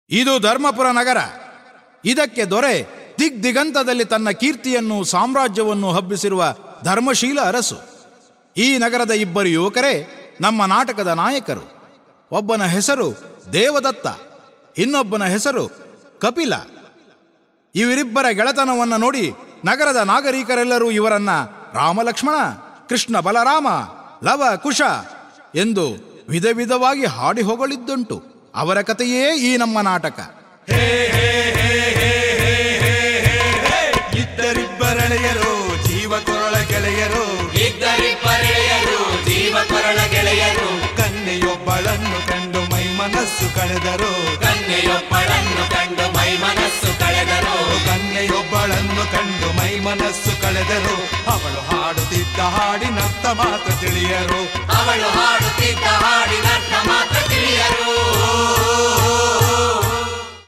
ಇದು ಧರ್ಮಪುರ ನಗರ. ಇದಕ್ಕೆ ದೊರೆ ದಿಗ್ದಿಗಂತದಲ್ಲಿ ತನ್ನ ಕೀರ್ತಿಯನ್ನು ಸಾಮ್ರಾಜ್ಯವನ್ನು ಹಬ್ಬಿಸಿರುವ ಧರ್ಮಶೀಲ ಅರಸು. ಈ ನಗರದ ಇಬ್ಬರು ಯುವಕರೇ ನಮ್ಮ ನಾಟಕದ ನಾಯಕರು. ಒಬ್ಬನ ಹೆಸರು ದೇವದತ್ತ, ಇನ್ನೊಬ್ಬನ ಹೆಸರು ಕಪಿಲ. ಇವರಿಬ್ಬರ ಗೆಳೆತನವನ್ನು ನೋಡಿ ನಗರದ ನಾಗರಿಕರೆಲ್ಲರೂ ಇವರನ್ನ ರಾಮಲಕ್ಷ್ಮಣ, ಕೃಷ್ಣ ಬಲರಾಮ, ಲವ ಕುಶ ಎಂದು ವಿಧ ವಿಧವಾಗಿ ಹಾಡಿ ಹೊಗಳಿದ್ದುಂಟು. ಅವರ ಕಥೆಯೇ ಈ ನಮ್ಮ ನಾಟಕ. ಇದ್ದರಿಬ್ಬರೆಳೆಯರು ಜೀವ ಕೊರಳ ಗೆಳೆಯರು, ಇದ್ದರಿಬ್ಬರೆಳೆಯರು ಜೀವ ಕೊರಳ ಗೆಳೆಯರು. ಕನ್ಯೆಯೊಬ್ಬಳನ್ನು ಕಂಡು ಮೈ ಮನಸ್ಸು ಕಳೆದರು, ಕನ್ಯೆಯೊಬ್ಬಳನ್ನು ಕಂಡು ಮೈ ಮನಸ್ಸು ಕಳೆದರು, ಕನ್ಯೆಯೊಬ್ಬಳನ್ನು ಕಂಡು ಮೈ ಮನಸ್ಸು ಕಳೆದರು. ಅವಳು ಹಾಡುತ್ತಿದ್ದ ಹಾಡಿನರ್ಥ ಮಾತ್ರ ತಿಳಿಯರು, ಅವಳು ಹಾಡುತ್ತಿದ್ದ ಹಾಡಿನರ್ಥ ಮಾತ್ರ ತಿಳಿಯರು.